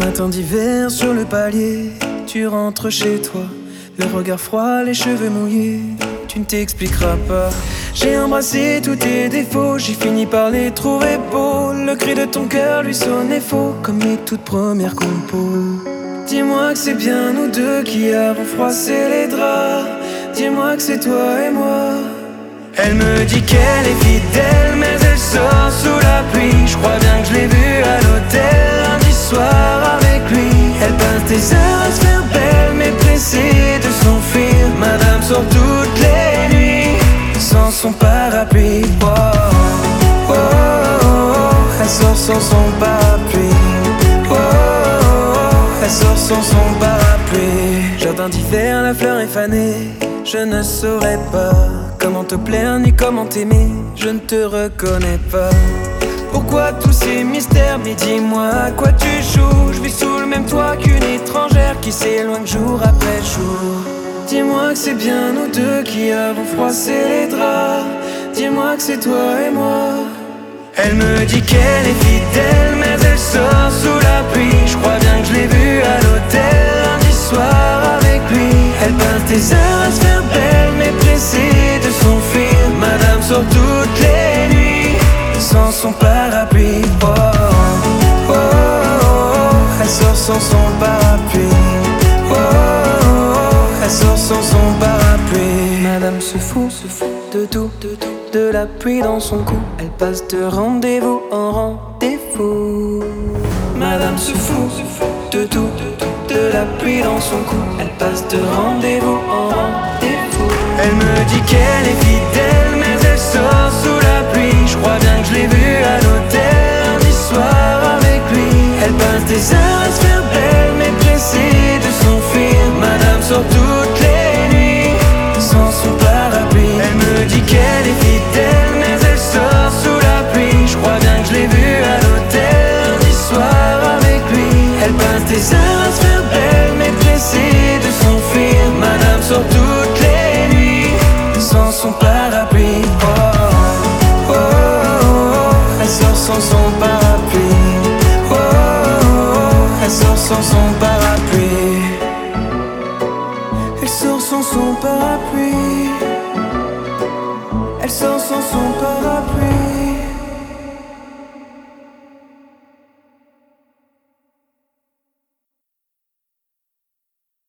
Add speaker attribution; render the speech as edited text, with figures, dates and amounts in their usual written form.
Speaker 1: Matin d'hiver sur le palier, tu rentres chez toi, le regard froid, les cheveux mouillés, tu ne t'expliqueras pas. J'ai embrassé tous tes défauts, j'ai fini par les trouver beaux. Le cri de ton cœur lui sonnait faux, comme les toutes premières compos. Dis-moi que c'est bien nous deux qui avons froissé les draps. Dis-moi que c'est toi et moi. Elle me dit qu'elle est fidèle, mais elle sort sous la pluie. Je crois bien que je l'ai vue à l'hôtel lundi soir avec lui. Elle passe des heures à se faire belle, mais pressée de s'enfuir. Madame sort toutes les nuits sans son parapluie. Oh, oh, oh, oh. Elle sort sans son parapluie. Oh, oh, oh. Elle sort sans son parapluie. Jardin d'hiver, la fleur est fanée. Je ne saurais pas comment te plaire ni comment t'aimer. Je ne te reconnais pas. Pourquoi tous ces mystères? Mais dis-moi à quoi tu joues. Je vis sous le même toit qu'une étrangère qui s'éloigne jour après jour. Dis-moi que c'est bien nous deux qui avons froissé les draps. Dis-moi que c'est toi et moi. Elle me dit qu'elle est fidèle, mais elle sort sous la pluie. Je crois bien que je l'ai vue à l'hôtel lundi soir avec lui. Elle passe des heures à se faire belle, mais pressée de s'enfuir. Madame sort toutes les nuits sans son parapluie. Oh, oh, oh, oh. Elle sort sans son parapluie. Oh, oh, oh. Elle sort sans son parapluie. Madame se fout de tout, de la pluie dans son cou. Elle passe de rendez-vous en rendez-vous. Madame se fout de tout, de la pluie dans son cou. Elle passe de rendez-vous en rendez-vous. Elle me dit qu'elle est fidèle, mais elle sort sous la pluie. Je crois bien que je l'ai vue à l'hôtel lundi soir avec lui. Elle passe des heures à se faire belle, mais pressée de s'enfuir. Madame sort toutes les nuits sans son parapluie. Elle me dit qu'elle est fidèle, mais elle sort sous la pluie. Je crois bien que je l'ai vue à l'hôtel lundi soir avec lui. Elle passe des heures à se faire belle, mais pressée de s'enfuir. Madame sort toutes les nuits sans son parapluie. Oh, oh, oh, oh. Elle sort sans son parapluie. Oh, oh, oh. Elle sort sans son parapluie. Elle sort sans son parapluie. Elle sort sans son parapluie.